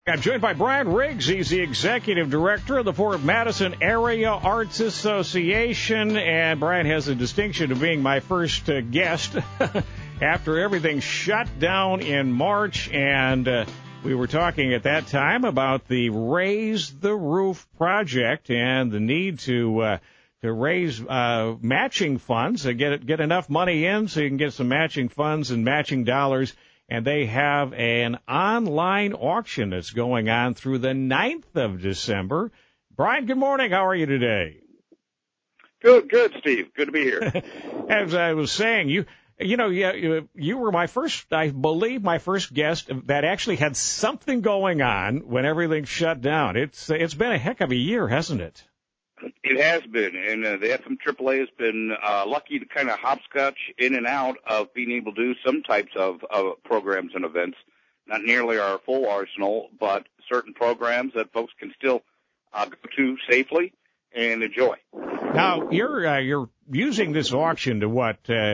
I'm joined by Brian Riggs. He's the executive director of the Fort Madison Area Arts Association. And Brian has the distinction of being my first guest after everything shut down in March. And we were talking at that time about the Raise the Roof project and the need to raise matching funds, get enough money in so you can get some matching funds and matching dollars. And they have an online auction that's going on through the 9th of December. Brian, good morning. How are you today? Good, Steve. Good to be here. As I was saying, you were my first, I believe, my first guest that actually had something going on when everything shut down. It's been a heck of a year, hasn't it? It has been, and the FMAAA has been lucky to kind of hopscotch in and out of being able to do some types of programs and events. Not nearly our full arsenal, but certain programs that folks can still go to safely and enjoy. Now, you're using this auction to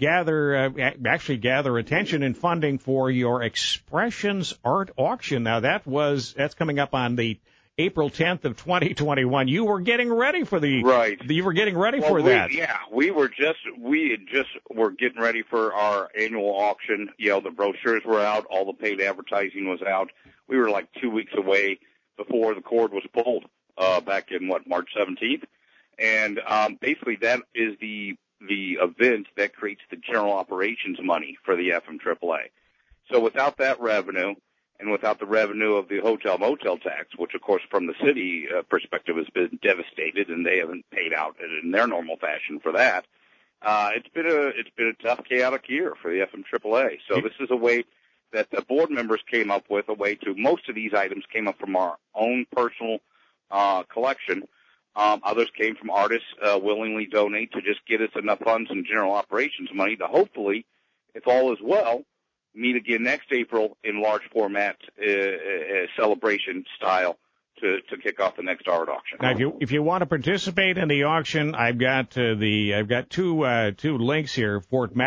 gather attention and funding for your Expressions Art Auction. Now, that's coming up on the April 10th of 2021. You were getting ready for You were getting ready for that. Yeah, we were getting ready for our annual auction. You know, the brochures were out, all the paid advertising was out. We were like 2 weeks away before the cord was pulled, back in March 17th. And basically that is the event that creates the general operations money for the FMAAA. So without that revenue, and without the revenue of the hotel motel tax, which of course from the city perspective has been devastated, and they haven't paid out in their normal fashion for that, it's been a tough, chaotic year for the FMAAA. So this is a way that the board members came up with, most of these items came up from our own personal collection. Others came from artists willingly donate to just get us enough funds and general operations money to hopefully, if all is well, meet again next April in large format celebration style to kick off the next art auction. Now, if you want to participate in the auction, I've got two links here: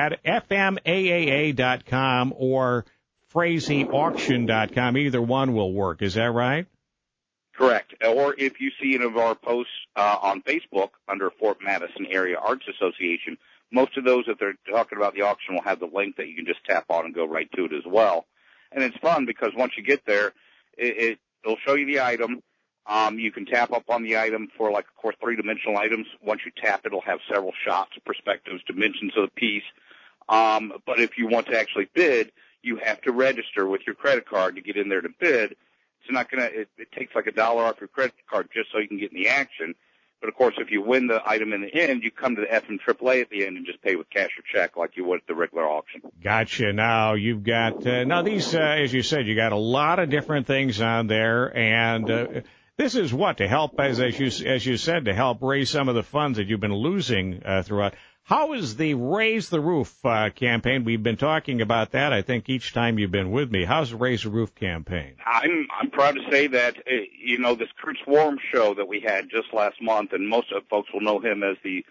FMAAA.com or FrazeAuction.com. Either one will work. Is that right? Correct. Or if you see any of our posts on Facebook under Fort Madison Area Arts Association, most of those that they're talking about the auction will have the link that you can just tap on and go right to it as well. And it's fun because once you get there, it'll show you the item. You can tap up on the item for, like, of course, three-dimensional items. Once you tap, it'll have several shots, perspectives, dimensions of the piece. But if you want to actually bid, you have to register with your credit card to get in there to bid. It's not gonna. It takes like $1 off your credit card just so you can get in the action. But, of course, if you win the item in the end, you come to the FMAAA at the end and just pay with cash or check like you would at the regular auction. Gotcha. Now, you've got these, as you said, you got a lot of different things on there. And this is what? To help, as you said, to help raise some of the funds that you've been losing throughout. How is the Raise the Roof campaign? We've been talking about that, I think, each time you've been with me. How's the Raise the Roof campaign? I'm proud to say that, this Kurt Swarm show that we had just last month, and most of folks will know him as the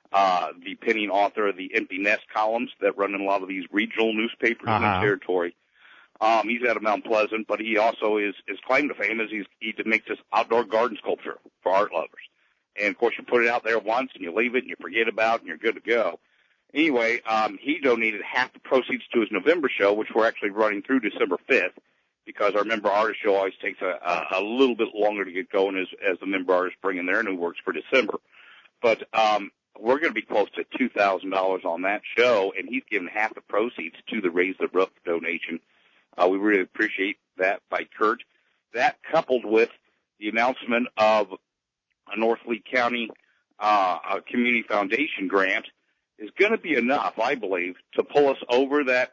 penning author of the Empty Nest columns that run in a lot of these regional newspapers in the territory. He's out of Mount Pleasant, but he also his claim to fame is he makes this outdoor garden sculpture for art lovers. And, of course, you put it out there once and you leave it and you forget about it and you're good to go. Anyway, he donated half the proceeds to his November show, which we're actually running through December 5th, because our member artist show always takes a little bit longer to get going as the member artists bring in their new works for December. But we're going to be close to $2,000 on that show, and he's given half the proceeds to the Raise the Roof donation. We really appreciate that by Kurt. That, coupled with the announcement of a North Lee County Community Foundation grant, is going to be enough, I believe, to pull us over that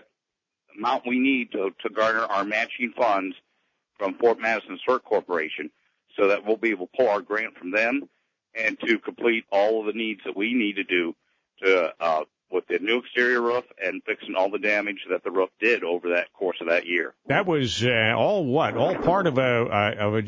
amount we need to garner our matching funds from Fort Madison Cirque Corporation, so that we'll be able to pull our grant from them and to complete all of the needs that we need to do to with the new exterior roof and fixing all the damage that the roof did over that course of that year. That was all part of a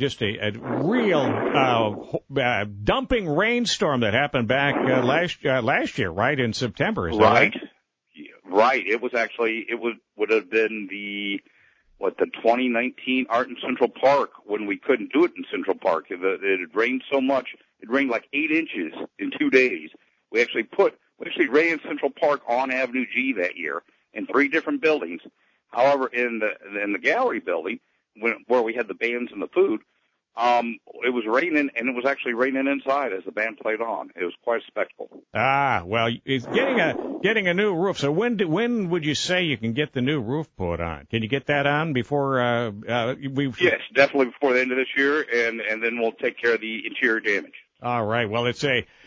real dumping rainstorm that happened back last year, right, in September. Is that right? Right. It was actually would have been the 2019 Art in Central Park when we couldn't do it in Central Park. It had rained so much. It rained like 8 inches in 2 days. We actually ran Central Park on Avenue G that year in 3 different buildings. However, in the gallery building, where we had the bands and the food, it was raining, and it was actually raining inside as the band played on. It was quite a spectacle. Ah, well, it's getting a new roof. So when would you say you can get the new roof put on? Can you get that on before we? Yes, definitely before the end of this year, and then we'll take care of the interior damage. All right. Well, it's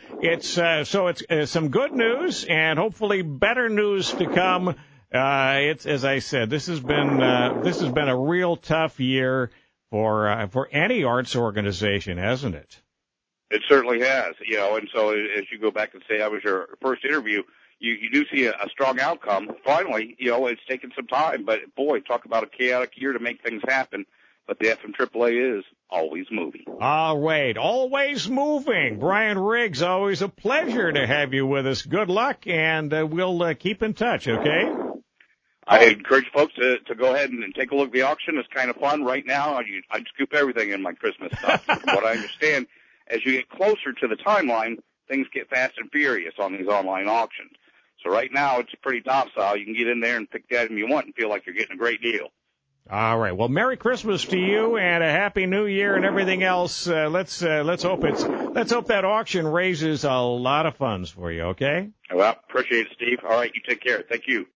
some good news and hopefully better news to come. It's, as I said, this has been a real tough year for any arts organization, hasn't it? It certainly has, and so as you go back and say I was your first interview, you do see a strong outcome. Finally, it's taken some time, but boy, talk about a chaotic year to make things happen. But the FM AAA is always moving. All right, always moving. Brian Riggs, always a pleasure to have you with us. Good luck, and we'll keep in touch, okay? I encourage folks to go ahead and take a look at the auction. It's kind of fun right now. I'd scoop everything in my Christmas stuff. From what I understand, as you get closer to the timeline, things get fast and furious on these online auctions. So right now, it's pretty docile. You can get in there and pick the item you want and feel like you're getting a great deal. All right. Well, Merry Christmas to you and a Happy New Year and everything else. Let's hope that auction raises a lot of funds for you. Okay. Well, appreciate it, Steve. All right. You take care. Thank you.